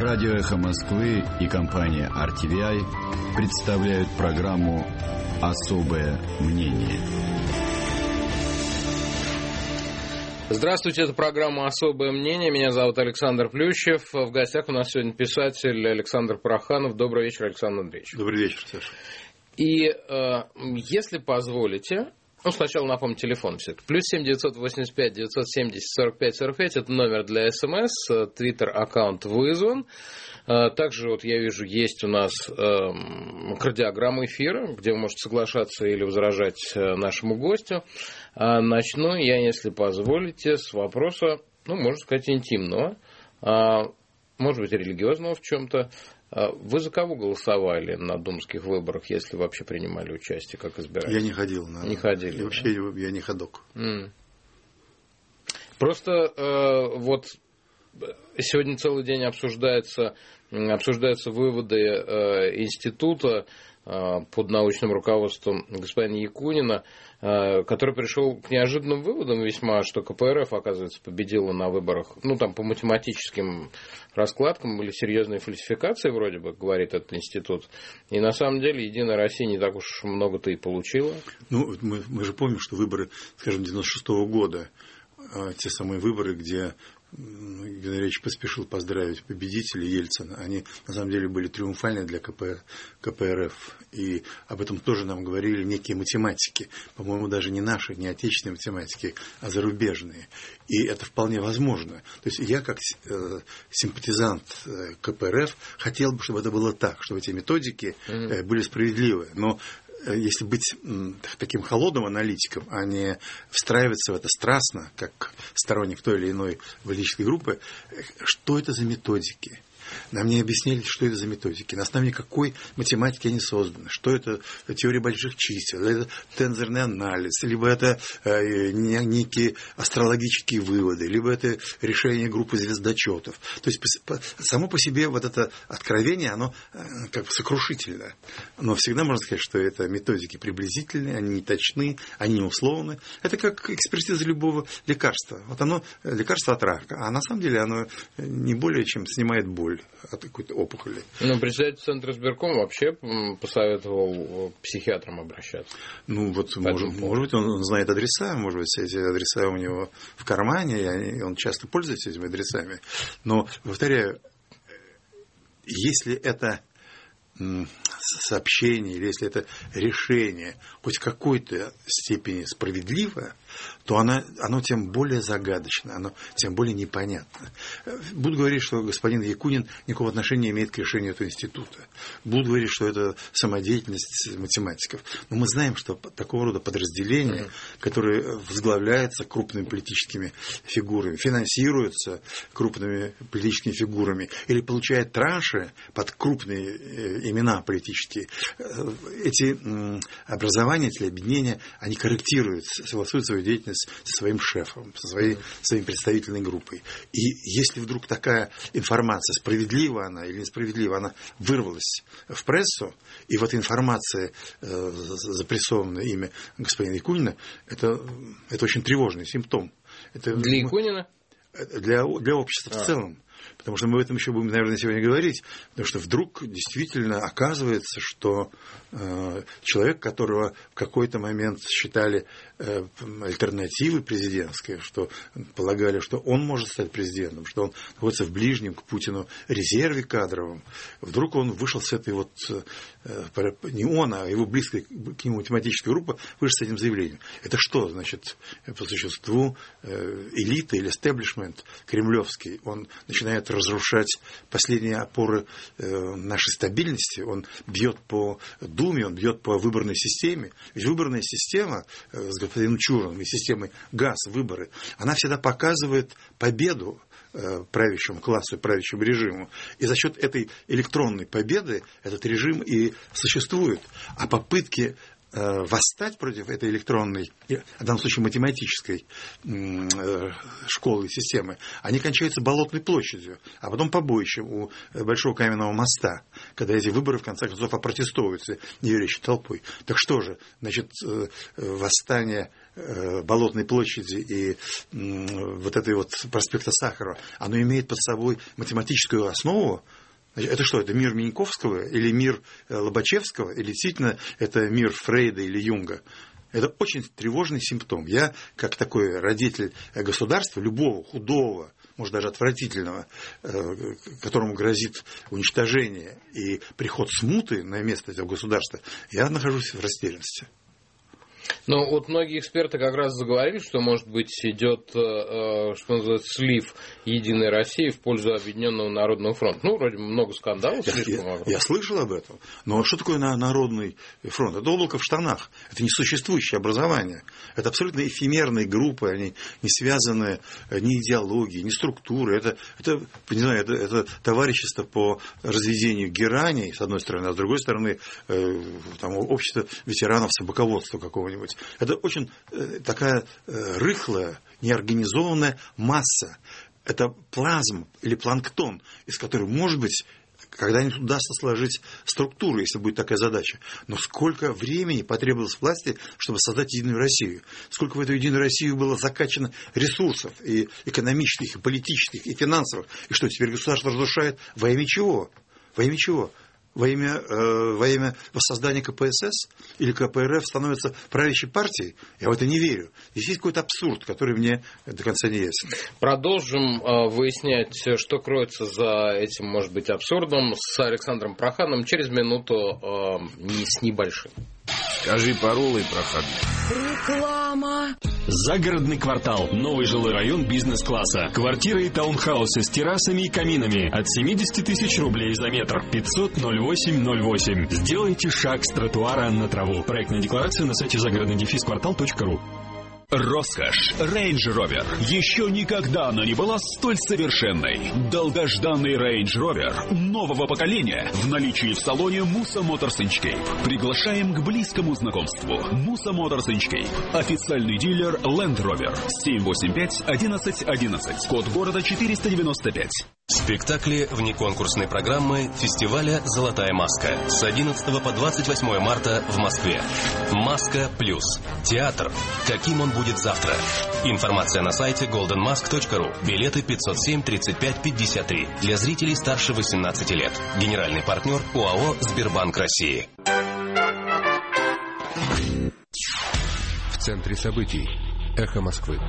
Радио «Эхо Москвы» и компания RTVI представляют программу «Особое мнение». Здравствуйте, это программа «Особое мнение». Меня зовут Александр Плющев. В гостях у нас сегодня писатель Александр Проханов. Добрый вечер, Александр Андреевич. Добрый вечер, Саша. И если позволите, сначала напомню телефон все-таки. +7 985 970 45 45. Это номер для СМС. Твиттер-аккаунт вызван. Также вот я вижу, есть у нас кардиограмма эфира, где вы можете соглашаться или возражать нашему гостю. Начну я, если позволите, с вопроса, можно сказать, интимного, может быть, религиозного в чем-то. Вы за кого голосовали на думских выборах, если вообще принимали участие, как избиратель? Я не ходил. Не ходили. И вообще я не ходок. Просто вот сегодня целый день обсуждаются выводы института под научным руководством господина Якунина, который пришел к неожиданным выводам весьма, что КПРФ, оказывается, победила на выборах, по математическим раскладкам были серьезные фальсификации, вроде бы, говорит этот институт. И на самом деле Единая Россия не так уж много-то и получила. Мы же помним, что выборы, скажем, 96-го года, те самые выборы, где Геннадий Ильич поспешил поздравить победителей Ельцина. Они, на самом деле, были триумфальны для КПРФ. И об этом тоже нам говорили некие математики. По-моему, даже не наши, не отечественные математики, а зарубежные. И это вполне возможно. То есть я, как симпатизант КПРФ, хотел бы, чтобы это было так, чтобы эти методики были справедливы. Но если быть таким холодным аналитиком, а не встраиваться в это страстно, как сторонник той или иной политической группы, что это за методики? Нам не объяснили, что это за методики, на основе какой математики они созданы, что это теория больших чисел, это тензорный анализ, либо это некие астрологические выводы, либо это решение группы звездочетов. То есть само по себе вот это откровение, оно как бы сокрушительно. Но всегда можно сказать, что это методики приблизительные, они не точны, они не условны. Это как экспертиза любого лекарства. Вот оно лекарство от рака, а на самом деле оно не более чем снимает боль от какой-то опухоли. Председатель Центра избиркома вообще посоветовал к психиатрам обращаться. Может быть, он знает адреса, может быть, эти адреса у него в кармане, и он часто пользуется этими адресами. Но, повторяю, если это сообщение, или если это решение хоть в какой-то степени справедливое, то оно тем более загадочно, оно тем более непонятно. Буду говорить, что господин Якунин никакого отношения не имеет к решению этого института. Буду говорить, что это самодеятельность математиков. Но мы знаем, что такого рода подразделения, которые возглавляются крупными политическими фигурами, финансируются крупными политическими фигурами или получают транши под крупные имена политические, эти образования, эти объединения, они корректируют, согласуют свою деятельность со своим шефом, со своей представительной группой. И если вдруг такая информация, справедлива она или несправедлива, она вырвалась в прессу, и в этой информации запрессовано имя господина Якунина, это очень тревожный симптом. Для Якунина? Для общества в целом. Потому что мы об этом еще будем, наверное, сегодня говорить. Потому что вдруг действительно оказывается, что человек, которого в какой-то момент считали альтернативой президентской, что полагали, что он может стать президентом, что он находится в ближнем к Путину резерве кадровом, вдруг он вышел с этой не он, а его близкая к нему математическая группа вышла с этим заявлением. Это что, значит, по существу элита или эстеблишмент кремлевский, он начинает разрушать последние опоры нашей стабильности, он бьет по Думе, он бьет по выборной системе. Ведь выборная система с господином Чуриным и системой ГАС-выборы, она всегда показывает победу правящему классу и правящему режиму. И за счет этой электронной победы этот режим и существует. А попытки восстать против этой электронной, в данном случае математической школы и системы, они кончаются Болотной площадью, а потом побоищем у Большого каменного моста, когда эти выборы в конце концов опротестовываются неверящей толпой. Так что же, значит, восстание Болотной площади и вот этой вот проспекта Сахарова, оно имеет под собой математическую основу? Это что, это мир Миньковского или мир Лобачевского, или действительно это мир Фрейда или Юнга? Это очень тревожный симптом. Я, как такой родитель государства, любого худого, может даже отвратительного, которому грозит уничтожение и приход смуты на место этого государства, я нахожусь в растерянности. Но вот многие эксперты как раз заговорили, что, может быть, идет, что называется, слив Единой России в пользу Объединенного Народного фронта. Ну, вроде много скандалов. Я слышал об этом. Но что такое Народный фронт? Это облако в штанах. Это несуществующее образование. Это абсолютно эфемерные группы. Они не связаны ни идеологией, ни структурой. Это товарищество по разведению гераней, с одной стороны, а с другой стороны, там, общество ветеранов собаководства какого-нибудь. Это очень такая рыхлая, неорганизованная масса. Это плазм или планктон, из которой, может быть, когда-нибудь удастся сложить структуру, если будет такая задача. Но сколько времени потребовалось власти, чтобы создать Единую Россию? Сколько в эту Единую Россию было закачано ресурсов, и экономических, и политических, и финансовых? И что, теперь государство разрушает во имя чего? Во имя чего? Во имя воссоздания КПСС или КПРФ становится правящей партией? Я в это не верю. Здесь есть какой-то абсурд, который мне до конца не ясен. Продолжим выяснять, что кроется за этим, может быть, абсурдом, с Александром Прохановым через минуту с небольшим. Скажи паролы, проходной. Реклама. Загородный квартал. Новый жилой район бизнес-класса. Квартиры и таунхаусы с террасами и каминами. От 70 тысяч рублей за метр. 500-08-08. Сделайте шаг с тротуара на траву. Проектная декларация на сайте загородный-квартал.ру. Роскошь. Range Rover. Еще никогда она не была столь совершенной. Долгожданный Range Rover нового поколения в наличии в салоне Musa Motors Inchcape. Приглашаем к близкому знакомству. Musa Motors Inchcape. Официальный дилер Land Rover. 785-1111. Код города 495. Спектакли внеконкурсной программы фестиваля «Золотая маска» с 11 по 28 марта в Москве. «Маска плюс». Театр. Каким он будет завтра? Информация на сайте goldenmask.ru. Билеты 507-35-53. Для зрителей старше 18 лет. Генеральный партнер ОАО «Сбербанк России». В центре событий. Эхо Москвы.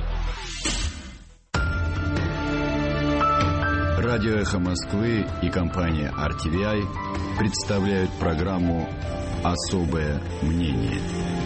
Радио «Эхо Москвы» и компания RTVI представляют программу «Особое мнение».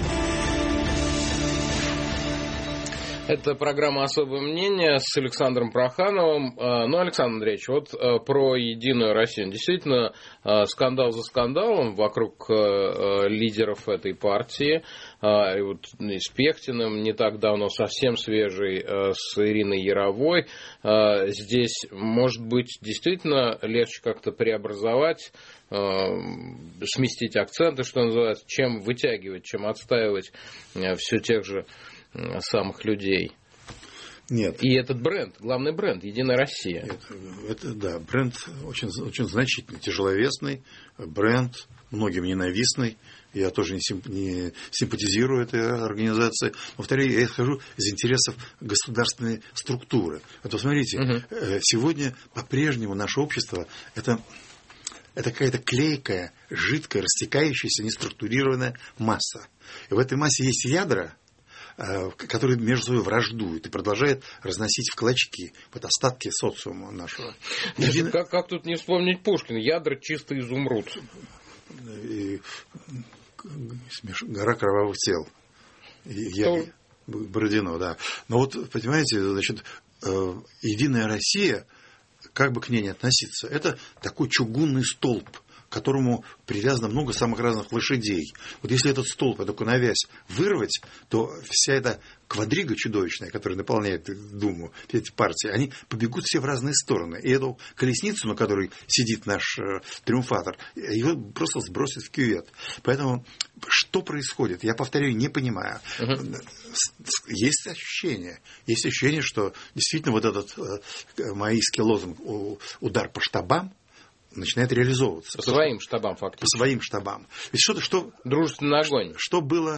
Это программа «Особое мнение» с Александром Прохановым. Ну, Александр Андреевич, вот про Единую Россию. Действительно, скандал за скандалом вокруг лидеров этой партии. И вот и с Пехтиным не так давно, совсем свежий, с Ириной Яровой. Здесь, может быть, действительно легче как-то преобразовать, сместить акценты, что называется, чем вытягивать, чем отстаивать все тех же самых людей. Нет. И этот бренд, главный бренд, Единая Россия. Это да, бренд очень, очень значительный, тяжеловесный, бренд, многим ненавистный. Я тоже не симпатизирую этой организации. Повторяю, я исхожу из интересов государственной структуры. Вот посмотрите, сегодня по-прежнему наше общество это какая-то клейкая, жидкая, растекающаяся, неструктурированная масса. И в этой массе есть ядра, которые между собой враждуют и продолжают разносить в клочки вот остатки социума нашего. Как тут не вспомнить Пушкина? Ядра чисто изумруд. И гора кровавых тел. Бородино, да. Но вот, понимаете, значит, Единая Россия, как бы к ней не относиться, это такой чугунный столб, которому привязано много самых разных лошадей. Вот если этот столб, эту коновязь вырвать, то вся эта квадрига чудовищная, которая наполняет Думу, эти партии, они побегут все в разные стороны. И эту колесницу, на которой сидит наш триумфатор, его просто сбросит в кювет. Поэтому что происходит? Я повторяю, не понимаю. Есть ощущение, что действительно вот этот маоистский лозунг «удар по штабам» начинает реализовываться. По своим штабам, фактически. По своим штабам. Ведь что дружественный огонь. Что было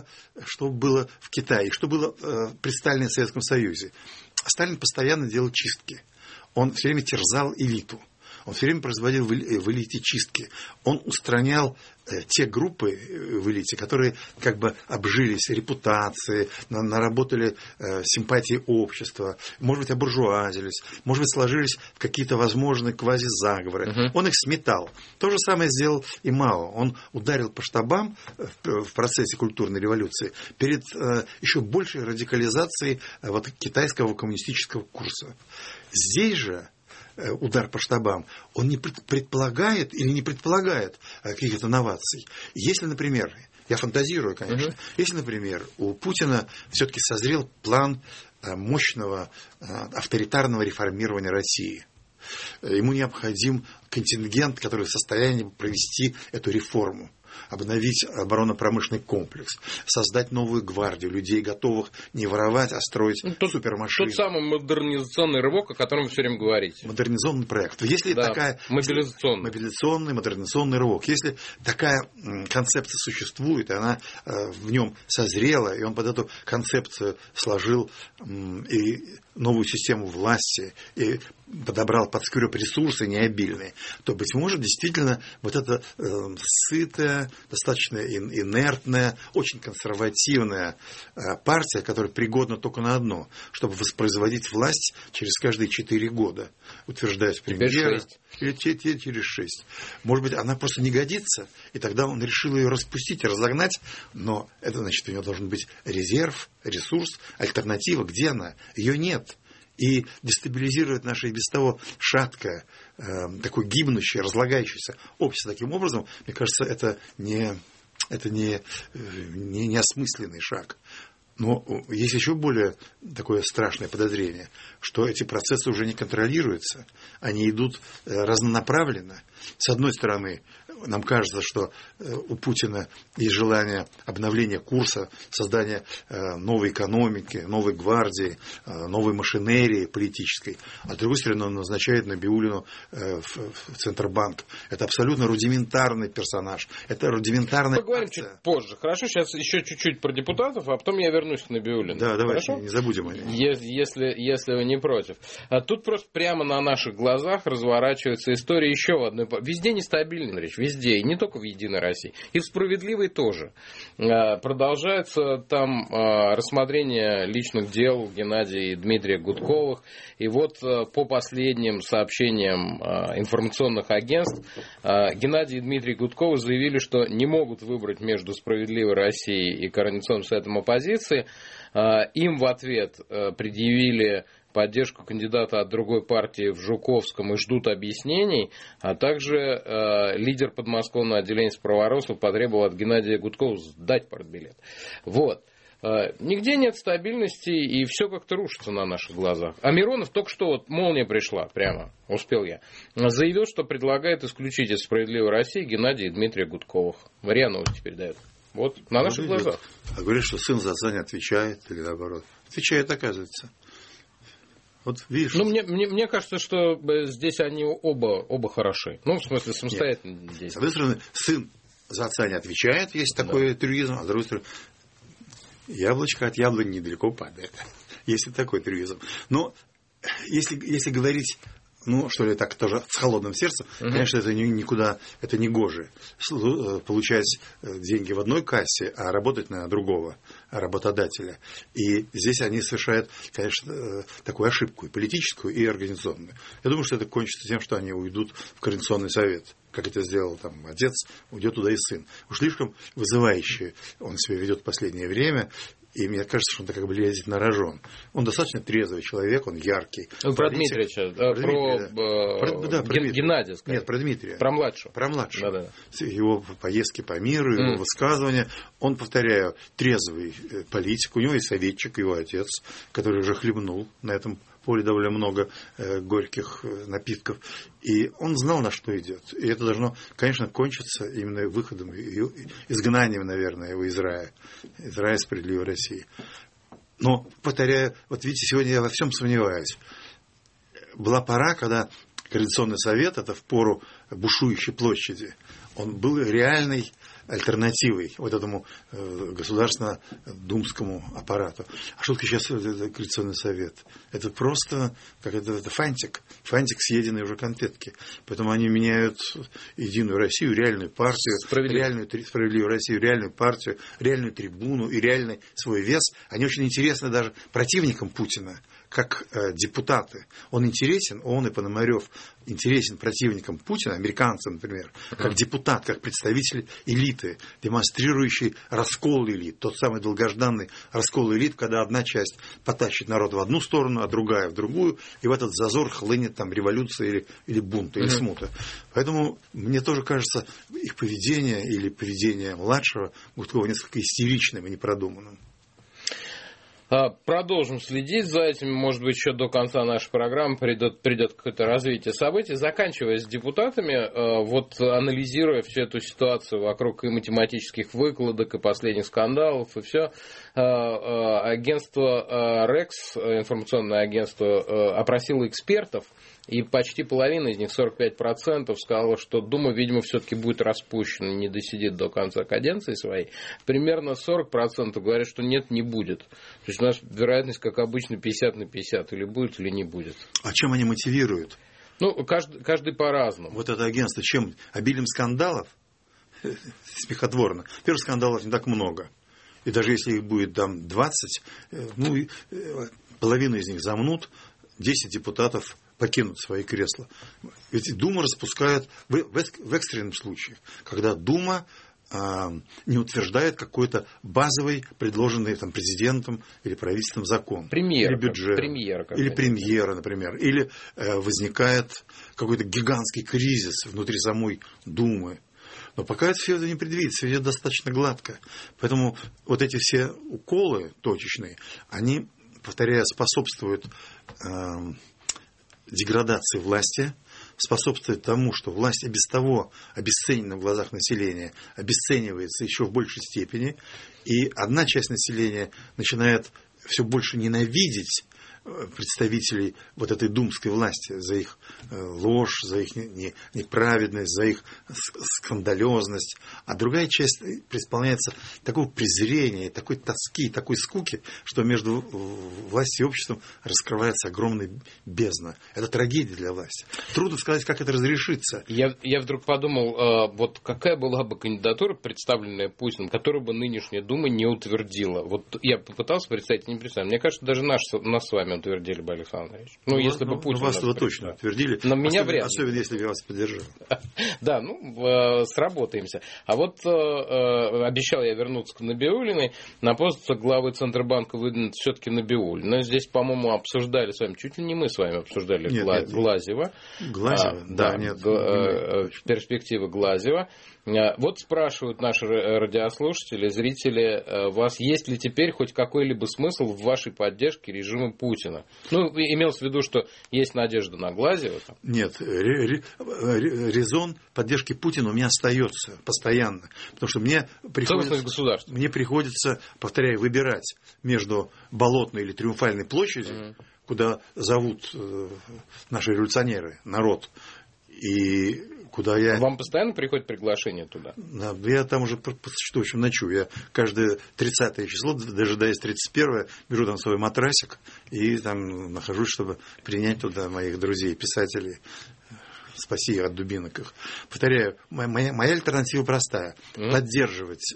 в Китае, что было при Сталине в Советском Союзе. Сталин постоянно делал чистки. Он все время терзал элиту. Он все время производил в элите чистки. Он устранял те группы в элите, которые как бы обжились репутацией, наработали симпатии общества, может быть, обуржуазились, может быть, сложились в какие-то возможные квазизаговоры. Он их сметал. То же самое сделал и Мао. Он ударил по штабам в процессе культурной революции перед еще большей радикализацией вот китайского коммунистического курса. Здесь же удар по штабам, он не предполагает или не предполагает каких-то новаций. Если, например, я фантазирую, конечно, если, например, у Путина все-таки созрел план мощного авторитарного реформирования России, ему необходим контингент, который в состоянии провести эту реформу, обновить оборонно-промышленный комплекс, создать новую гвардию, людей, готовых не воровать, а строить супермашины. Тот самый модернизационный рывок, о котором вы все время говорите. Модернизационный проект. Если такая... Мобилизационный рывок. Если такая концепция существует, и она в нем созрела, и он под эту концепцию сложил и новую систему власти, и подобрал под скрёб ресурсы необильные, то, быть может, действительно вот эта сытая, достаточно инертная, очень консервативная партия, которая пригодна только на одно, чтобы воспроизводить власть через каждые 4 года, утверждаясь премьера, или через 6. Может быть, она просто не годится, и тогда он решил ее распустить и разогнать, но это значит, у него должен быть резерв, ресурс, альтернатива. Где она? Ее нет. И дестабилизирует наше и без того шаткое, такое гибнущее, разлагающееся общество таким образом, мне кажется, это не осмысленный шаг. Но есть еще более такое страшное подозрение, что эти процессы уже не контролируются, они идут разнонаправленно. С одной стороны, нам кажется, что у Путина есть желание обновления курса, создания новой экономики, новой гвардии, новой машинерии политической. А с другой стороны, он назначает Набиуллину в Центробанк. Это абсолютно рудиментарный персонаж. Это рудиментарная... Поговорим чуть позже. Хорошо, сейчас еще чуть-чуть про депутатов, а потом я вернусь к Набиуллину. Да, давайте, не забудем о ней. Если вы не против. А тут просто прямо на наших глазах разворачивается история еще в одной... Везде нестабильная речь, везде, и не только в «Единой России», и в «Справедливой» тоже. Продолжается там рассмотрение личных дел Геннадия и Дмитрия Гудковых, и вот по последним сообщениям информационных агентств Геннадий и Дмитрий Гудковы заявили, что не могут выбрать между «Справедливой Россией» и Координационным советом оппозиции. Им в ответ предъявили поддержку кандидата от другой партии в Жуковском и ждут объяснений, а также лидер подмосковного отделения справоросов потребовал от Геннадия Гудкова сдать партбилет. Вот. Нигде нет стабильности, и все как-то рушится на наших глазах. А Миронов только что, вот молния пришла, прямо, успел я, заявил, что предлагает исключить из «Справедливой России» Геннадия и Дмитрия Гудковых. РИА Новости передает. Вот, на наших глазах. А говорят, что сын за отца не отвечает, или наоборот. Отвечает, оказывается. Вот видишь. Ну, мне кажется, что здесь они оба хороши. Ну, в смысле, самостоятельно действуют. С одной стороны, сын за отца не отвечает, есть такой трюизм, а с другой стороны, яблочко от яблони недалеко падает. Есть и такой трюизм. Но если говорить, ну, что ли, так тоже с холодным сердцем, конечно, это никуда, это не гоже. Получать деньги в одной кассе, а работать на другого работодателя. И здесь они совершают, конечно, такую ошибку, и политическую, и организационную. Я думаю, что это кончится тем, что они уйдут в Координационный совет. Как это сделал там отец, уйдет туда и сын. Уж слишком вызывающе он себя ведет в последнее время. И мне кажется, что он как бы лезет на рожон. Он достаточно трезвый человек, он яркий. Про Дмитрича, про Геннадия, скажем. Нет, про Дмитрия. Про младшего. Про младшего. Да-да. Его поездки по миру, его высказывания. Он, повторяю, трезвый политик. У него есть советчик, его отец, который уже хлебнул на этом поле довольно много горьких напитков. И он знал, на что идет. И это должно, конечно, кончиться именно выходом, изгнанием, наверное, его из рая. Из рая справедливой России. Но, повторяю, вот видите, сегодня я во всем сомневаюсь. Была пора, когда Координационный совет, это в пору бушующей площади, он был реальной альтернативой вот этому государственно-думскому аппарату. А что такое сейчас Координационный совет? Это просто как это фантик съеденные уже конфетки. Поэтому они меняют Единую Россию, реальную партию, справедливую Россию, реальную партию, реальную трибуну и реальный свой вес. Они очень интересны даже противникам Путина, как депутаты. Он интересен, он и Пономарев интересен противникам Путина, американцам, например, как депутат, как представитель элиты, демонстрирующий раскол элит, тот самый долгожданный раскол элит, когда одна часть потащит народ в одну сторону, а другая в другую, и в этот зазор хлынет там революция или бунт, или смута. Поэтому мне тоже кажется, их поведение или поведение младшего Гудкова несколько истеричным и непродуманным. Продолжим следить за этим. Может быть, еще до конца нашей программы придет какое-то развитие событий. Заканчивая с депутатами, вот анализируя всю эту ситуацию вокруг и математических выкладок, и последних скандалов, и все, агентство РЕКС, информационное агентство, опросило экспертов, и почти половина из них, 45%, сказала, что Дума, видимо, все-таки будет распущена, не досидит до конца каденции своей. Примерно 40% говорят, что нет, не будет. То есть у нас вероятность, как обычно, 50/50. Или будет, или не будет. А чем они мотивируют? Ну, каждый по-разному. Вот это агентство чем? Обилием скандалов? Смехотворно. Первых скандалов не так много. И даже если их будет там 20, половину из них замнут, 10 депутатов покинут свои кресла. Ведь Дума распускают в экстренном случае, когда Дума не утверждает какой-то базовый, предложенный там, президентом или правительством закон. Премьер, или бюджет. Или премьера, например. Или возникает какой-то гигантский кризис внутри самой Думы. Но пока все это не предвидится, все идет достаточно гладко. Поэтому вот эти все уколы точечные, они, повторяю, способствуют деградации власти, способствует тому, что власть и без того обесценена в глазах населения, обесценивается еще в большей степени, и одна часть населения начинает все больше ненавидеть представителей вот этой думской власти за их ложь, за их неправедность, за их скандалезность. А другая часть преисполняется такого презрения, такой тоски, такой скуки, что между властью и обществом раскрывается огромная бездна. Это трагедия для власти. Трудно сказать, как это разрешится. Я вдруг подумал, вот какая была бы кандидатура, представленная Путиным, которую бы нынешняя Дума не утвердила. Вот я попытался представить, не представляю. Мне кажется, даже нас с вами утвердили бы, Александр Андреевич. Ну, если бы Путин... Вас его точно утвердили. Но меня вряд ли. Особенно, если я вас поддержал. Да, сработаемся. А вот обещал я вернуться к Набиуллиной. На пост главы Центробанка выдвинут все-таки Набиуллина. Но здесь, по-моему, обсуждали с вами, чуть ли не мы с вами обсуждали Глазева. Глазева? Да, нет. Перспективы Глазева. Вот спрашивают наши радиослушатели, зрители, вас есть ли теперь хоть какой-либо смысл в вашей поддержке режима Путина? Ну, имелось в виду, что есть надежда на Глазева. Нет, резон поддержки Путина у меня остается постоянно. Потому что мне приходится, повторяю, выбирать между Болотной или Триумфальной площадью, куда зовут наши революционеры, народ, и куда я... Вам постоянно приходит приглашение туда? Да, я там уже что, в общем, ночую. Я каждое 30 число, дожидаясь 31-е, беру там свой матрасик и там нахожусь, чтобы принять туда моих друзей, писателей. Спаси их от дубинок их. Повторяю, моя альтернатива простая. Поддерживать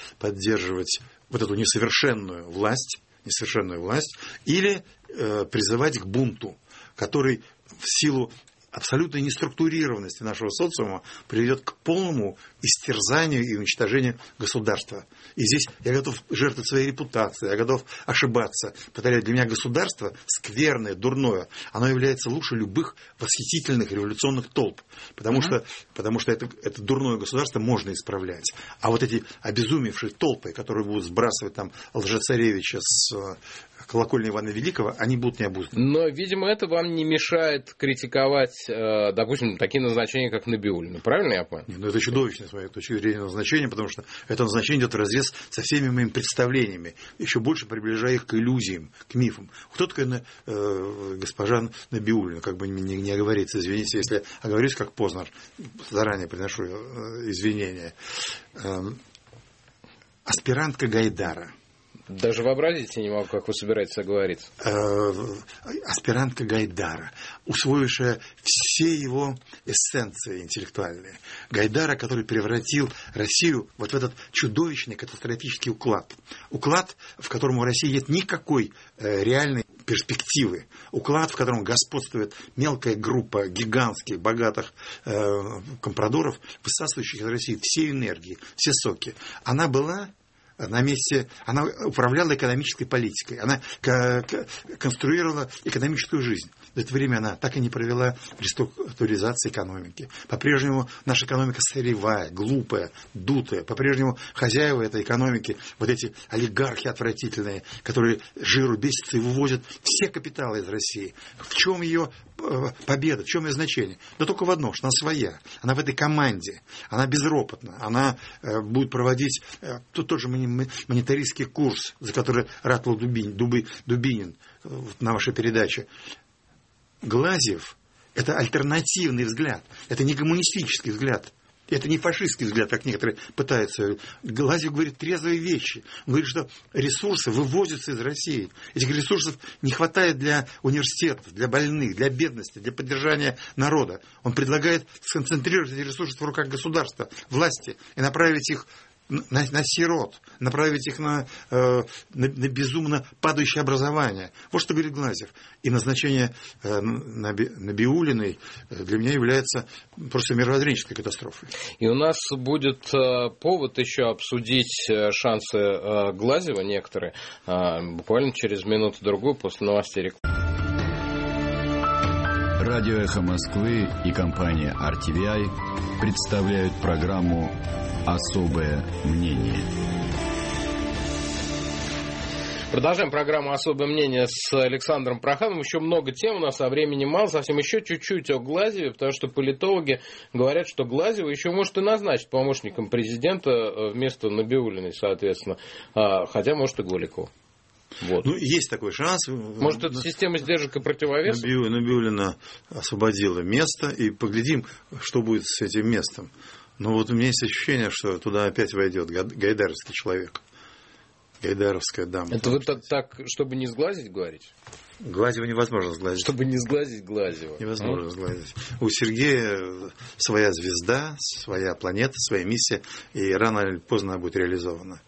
вот эту несовершенную власть или призывать к бунту, который в силу абсолютной неструктурированности нашего социума приведет к полному истерзанию и уничтожению государства. И здесь я готов жертвовать своей репутацией, я готов ошибаться. Повторяю, для меня государство скверное, дурное, оно является лучше любых восхитительных революционных толп. Потому что это дурное государство можно исправлять. А вот эти обезумевшие толпы, которые будут сбрасывать там Лжецаревича с колокольни Ивана Великого, они будут необузданны. Но, видимо, это вам не мешает критиковать, допустим, такие назначения, как Набиуллина. Правильно я понял? Ну, это чудовищное, с моей точки зрения, назначение, потому что это назначение идет вразрез со всеми моими представлениями, еще больше приближая их к иллюзиям, к мифам. Кто такая госпожа Набиуллина? Как бы не оговориться, извините, если оговорюсь, как Познер, заранее приношу извинения. Аспирантка Гайдара. Даже вообразить не могу, как вы собираетесь оговориться. Аспирантка Гайдара, усвоившая все его эссенции интеллектуальные. Гайдара, который превратил Россию вот в этот чудовищный катастрофический уклад. Уклад, в котором у России нет никакой реальной перспективы. Уклад, в котором господствует мелкая группа гигантских, богатых компрадоров, высасывающих из России все энергии, все соки. Она была на месте, она управляла экономической политикой, она конструировала экономическую жизнь. В это время она так и не провела реструктуризации экономики. По-прежнему наша экономика сырьевая, глупая, дутая. По-прежнему хозяева этой экономики, вот эти олигархи отвратительные, которые жиру бесятся и вывозят все капиталы из России. В чем ее победа, в чем ее значение? Да только в одном, что она своя. Она в этой команде, она безропотна, она будет проводить тот же монетаристский курс, за который ратовал Дубинин на вашей передаче. Глазьев – это альтернативный взгляд, это не коммунистический взгляд, это не фашистский взгляд, как некоторые пытаются. Глазьев говорит трезвые вещи. Он говорит, что ресурсы вывозятся из России. Этих ресурсов не хватает для университетов, для больных, для бедности, для поддержания народа. Он предлагает сконцентрировать эти ресурсы в руках государства, власти и направить их на сирот, направить их на безумно падающее образование. Вот что говорит Глазьев. И назначение Набиуллиной для меня является просто мировоззренческой катастрофой. И у нас будет повод еще обсудить шансы Глазьева некоторые, буквально через минуту-другую после новостей. Радио «Эхо Москвы» и компания RTVI представляют программу «Особое мнение». Продолжаем программу «Особое мнение» с Александром Прохановым. Еще много тем у нас, а времени мало. Совсем еще чуть-чуть о Глазьеве, потому что политологи говорят, что Глазьева еще может и назначить помощником президента вместо Набиуллиной, соответственно. Хотя, может, и Голикова. Вот. Ну, есть такой шанс. Может, это система сдержек и противовесов? Набиуллина освободила место, и поглядим, что будет с этим местом. Но вот у меня есть ощущение, что туда опять войдет гайдаровский человек. Гайдаровская дама. Это вы так, чтобы не сглазить, говорите? Глазьева невозможно сглазить. Чтобы не сглазить Глазьева. Невозможно сглазить. У Сергея своя звезда, своя планета, своя миссия, и рано или поздно она будет реализована.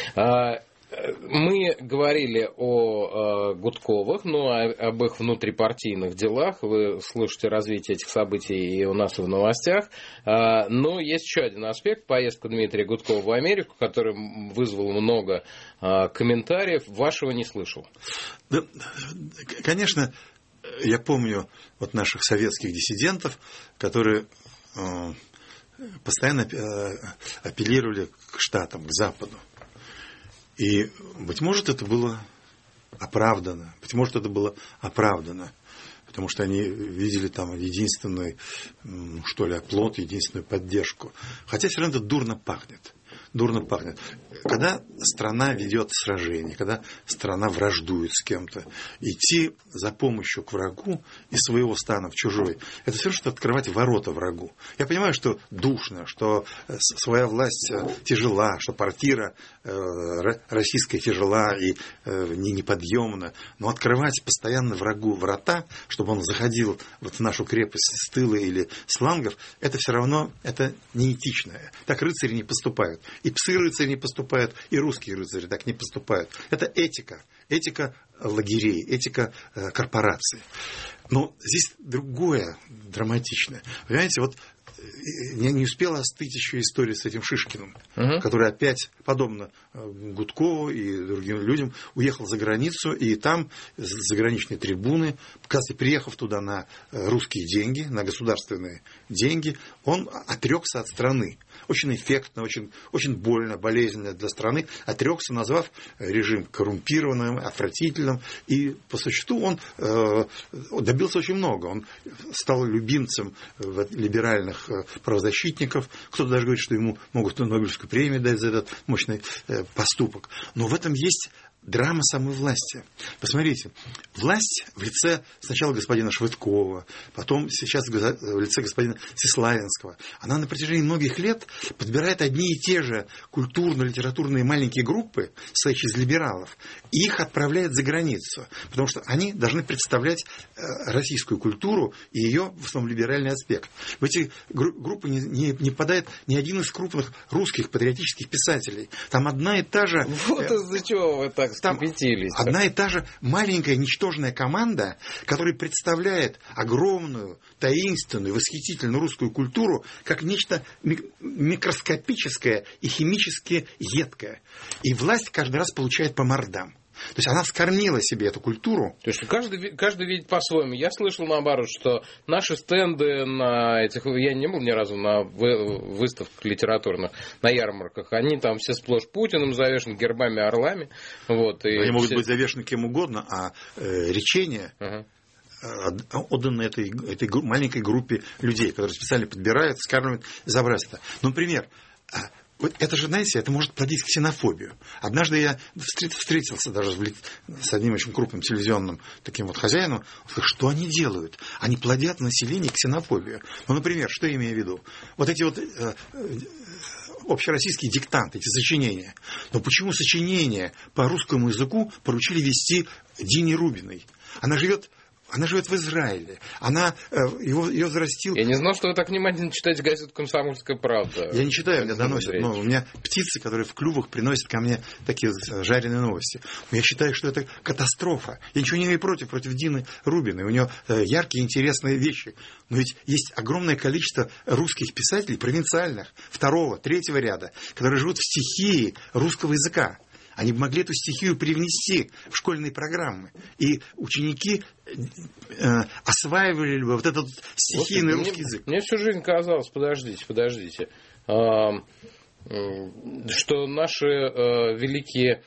Мы говорили о Гудковых, но об их внутрипартийных делах. Вы слушаете развитие этих событий и у нас, и в новостях. Но есть еще один аспект. Поездка Дмитрия Гудкова в Америку, который вызвал много комментариев. Вашего не слышал. Да, конечно, я помню вот наших советских диссидентов, которые постоянно апеллировали к Штатам, к Западу. И, быть может, это было оправдано. Потому что они видели там единственный, что ли, оплот, единственную поддержку. Хотя все равно это дурно пахнет. Когда страна ведет сражение, когда страна враждует с кем-то, идти за помощью к врагу из своего стана в чужой, это все равно, что открывать ворота врагу. Я понимаю, что душно, что своя власть тяжела, что партира российская тяжела и неподъемна, но открывать постоянно врагу врата, чтобы он заходил вот в нашу крепость с тыла или с флангов, это все равно это неэтично. Так рыцари не поступают. И псы-рыцари не поступают, и русские рыцари так не поступают. Это этика. Этика лагерей, этика корпораций. Но здесь другое драматичное. Понимаете, вот не успела остыть еще история с этим Шишкиным, который опять, подобно Гудкову и другим людям, уехал за границу, и там с заграничной трибуны, кстати, приехав туда на русские деньги, на государственные деньги, он отрекся от страны. Очень эффектно, очень больно, болезненно для страны. Отрекся, назвав режим коррумпированным, отвратительным. И по существу он добился очень много. Он стал любимцем либеральных правозащитников. Кто-то даже говорит, что ему могут Нобелевскую премию дать за этот мощный поступок. Но в этом есть драма самой власти. Посмотрите, власть в лице сначала господина Швыдкова, потом сейчас в лице господина Сеславинского, она на протяжении многих лет подбирает одни и те же культурно-литературные маленькие группы, состоящие из либералов, и их отправляет за границу, потому что они должны представлять российскую культуру и ее, в основном, либеральный аспект. В эти группы не попадает ни один из крупных русских патриотических писателей. Там одна и та же... Вот из-за чего вы так там скипятились. Одна и та же маленькая ничтожная команда, которая представляет огромную, таинственную, восхитительную русскую культуру как нечто микроскопическое и химически едкое. И власть каждый раз получает по мордам. То есть она вскормила себе эту культуру. То есть каждый видит по-своему. Я слышал, наоборот, что наши стенды на этих... Я не был ни разу на выставках литературных, на ярмарках. Они там все сплошь Путиным завешены, гербами, орлами. Вот, и они могут быть завешены кем угодно, а речение... отданы этой маленькой группе людей, которые специально подбирают, скармливают, забрасывают. Ну, например, вот это же, знаете, это может плодить ксенофобию. Однажды я встретился даже с одним очень крупным телевизионным таким вот хозяином. Он сказал, что они делают? Они плодят в населении ксенофобию. Ну, например, что я имею в виду? Вот эти вот общероссийские диктанты, эти сочинения. Но почему сочинения по русскому языку поручили вести Дине Рубиной? Она живет в Израиле. Ее взрастил... Я не знал, что вы так внимательно читаете газету «Комсомольская правда». Я не читаю, мне доносят. Но у меня птицы, которые в клювах приносят ко мне такие жареные новости. Но я считаю, что это катастрофа. Я ничего не имею против Дины Рубиной. У нее яркие, интересные вещи. Но ведь есть огромное количество русских писателей, провинциальных, второго, третьего ряда, которые живут в стихии русского языка. Они бы могли эту стихию привнести в школьные программы. И ученики осваивали бы вот этот стихийный русский язык. Мне всю жизнь казалось, подождите, что наши великие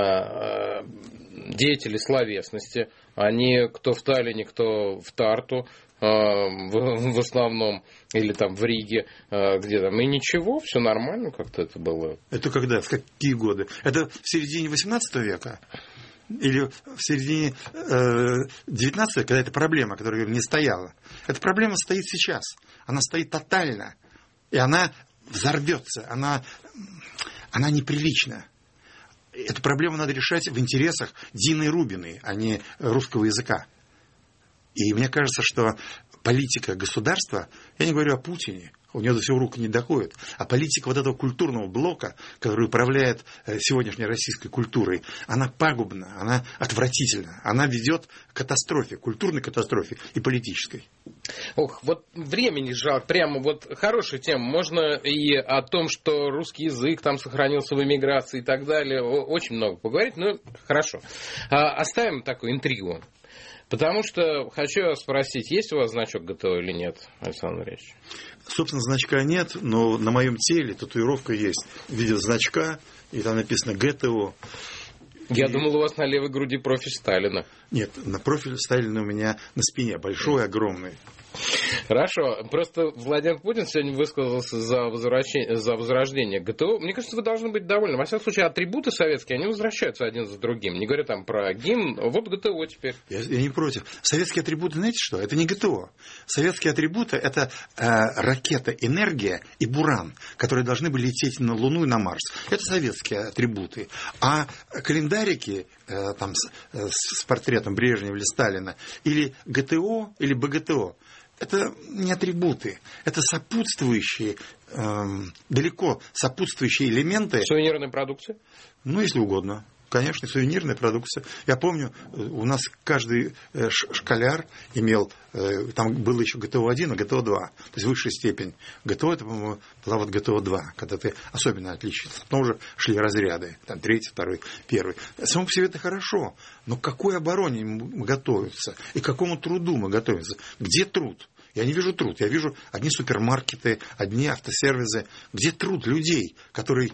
деятели словесности, они кто в Таллине, кто в Тарту, в основном, или там в Риге, где там, и ничего, все нормально как-то это было. Это когда, в какие годы? Это в середине 18 века? Или в середине 19 века, когда эта проблема, которая не стояла? Эта проблема стоит сейчас. Она стоит тотально. И она взорвется. Она неприлична. Эту проблему надо решать в интересах Дины Рубиной, а не русского языка. И мне кажется, что политика государства, я не говорю о Путине, у него до всего рук не доходит, а политика вот этого культурного блока, который управляет сегодняшней российской культурой, она пагубна, она отвратительна, она ведет к катастрофе, культурной катастрофе и политической. Ох, вот времени жалко, прямо вот хорошая тема. Можно и о том, что русский язык там сохранился в эмиграции и так далее, очень много поговорить, но хорошо. Оставим такую интригу. Потому что хочу спросить, есть у вас значок ГТО или нет, Александр Андреевич? Собственно, значка нет, но на моем теле татуировка есть в виде значка, и там написано ГТО. Я думал, у вас на левой груди профиль Сталина. Нет, на профиль Сталина у меня на спине, большой, огромный. Хорошо. Просто Владимир Путин сегодня высказался за возрождение ГТО. Мне кажется, вы должны быть довольны. Во всяком случае, атрибуты советские, они возвращаются один за другим. Не говоря там про гимн, вот ГТО теперь. Я не против. Советские атрибуты, знаете что? Это не ГТО. Советские атрибуты – это ракета «Энергия» и «Буран», которые должны были лететь на Луну и на Марс. Это советские атрибуты. А календарики там, с портретом Брежнева или Сталина, или ГТО, или БГТО, это не атрибуты, это сопутствующие, далеко сопутствующие элементы. Сувенирная продукция? Ну, если угодно. Конечно, сувенирная продукция. Я помню, у нас каждый школяр имел, там было еще ГТО-1 и ГТО-2, то есть высшая степень. ГТО, это, по-моему, была вот ГТО-2, когда ты особенно отличился. Потом уже шли разряды, там, 3-й, 2-й, 1-й. Само по себе это хорошо, но к какой обороне мы готовимся и к какому труду мы готовимся? Где труд? Я не вижу труд, я вижу одни супермаркеты, одни автосервисы. Где труд людей, которые...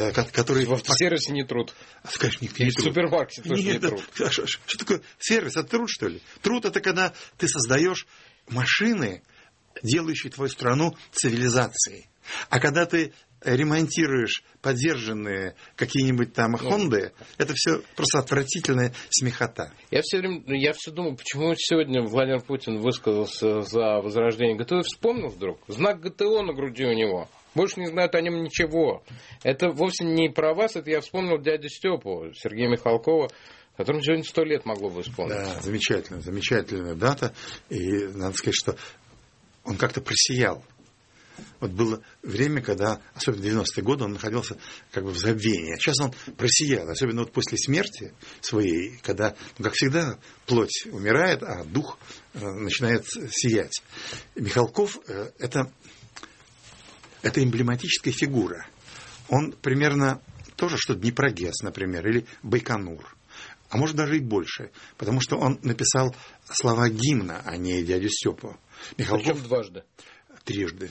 В автосервисе не труд. Конечно, не труд. В супермаркете тоже не труд. Что такое сервис? Это труд, что ли? Труд – это когда ты создаешь машины, делающие твою страну цивилизацией. А когда ты ремонтируешь подержанные какие-нибудь там Хонды, это все просто отвратительная смехота. Я все думаю, почему сегодня Владимир Путин высказался за возрождение ГТО и вспомнил вдруг. Знак ГТО на груди у него. Больше не знают о нем ничего. Это вовсе не про вас, это я вспомнил дядю Степу, Сергея Михалкова, которому сегодня 100 лет могло бы исполниться. Да, замечательная дата. И надо сказать, что он как-то просиял. Вот было время, когда, особенно в 90-е годы, он находился как бы в забвении. А сейчас он просиял, особенно вот после смерти своей, когда, как всегда, плоть умирает, а дух начинает сиять. Михалков – это эмблематическая фигура. Он примерно тоже, что Днепрогэс, например, или Байконур. А может, даже и больше. Потому что он написал слова гимна, а не дядю Степу. Михалков... Причем дважды? Трижды.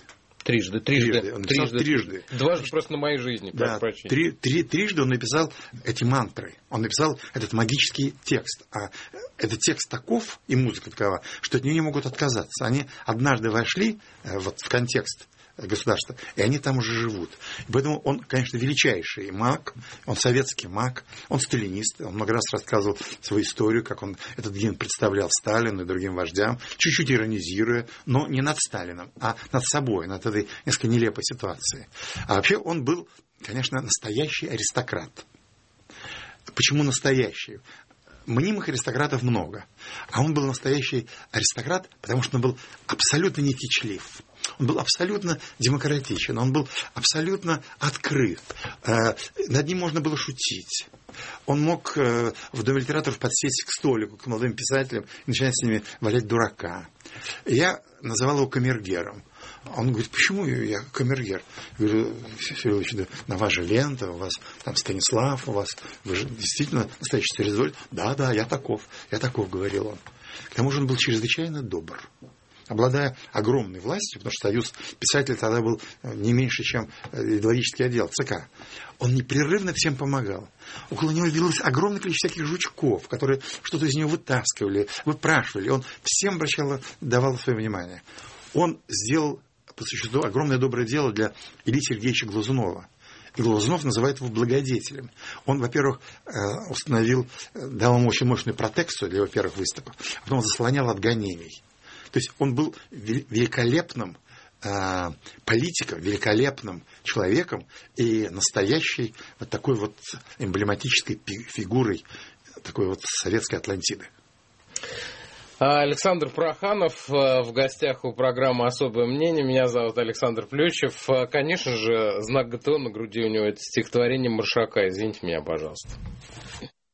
Он написал трижды. Дважды просто на моей жизни. Да, трижды он написал эти мантры. Он написал этот магический текст. А этот текст таков и музыка такова, что от нее не могут отказаться. Они однажды вошли вот в контекст государства, и они там уже живут. И поэтому он, конечно, величайший маг, он советский маг, он сталинист, он много раз рассказывал свою историю, как он этот гимн представлял Сталину и другим вождям, чуть-чуть иронизируя, но не над Сталином, а над собой, над этой несколько нелепой ситуацией. А вообще он был, конечно, настоящий аристократ. Почему настоящий? Мнимых аристократов много. А он был настоящий аристократ, потому что он был абсолютно некичлив. Он был абсолютно демократичен, он был абсолютно открыт. Над ним можно было шутить. Он мог в Доме литераторов подсесть к столику, к молодым писателям и начинать с ними валять дурака. Я называл его камергером. Он говорит, почему я камергер? Я говорю, Сергей Ильич, да, на вас же лента, у вас там Станислав, у вас, вы же действительно настоящий царизоль. Да, я таков, говорил он. К тому же он был чрезвычайно добр. Обладая огромной властью, потому что союз писателей тогда был не меньше, чем идеологический отдел ЦК, он непрерывно всем помогал. Около него велось огромное количество всяких жучков, которые что-то из него вытаскивали, выпрашивали. Он всем давал свое внимание. Он сделал, по существу, огромное доброе дело для Ильи Сергеевича Глазунова. И Глазунов называет его благодетелем. Он, во-первых, дал ему очень мощную протекцию для его первых выступов, а потом заслонял от гонений. То есть он был великолепным политиком, великолепным человеком и настоящей вот такой вот эмблематической фигурой такой вот советской Атлантиды. Александр Проханов в гостях у программы «Особое мнение». Меня зовут Александр Плющев. Конечно же, знак ГТО на груди у него — это стихотворение Маршака. Извините меня, пожалуйста.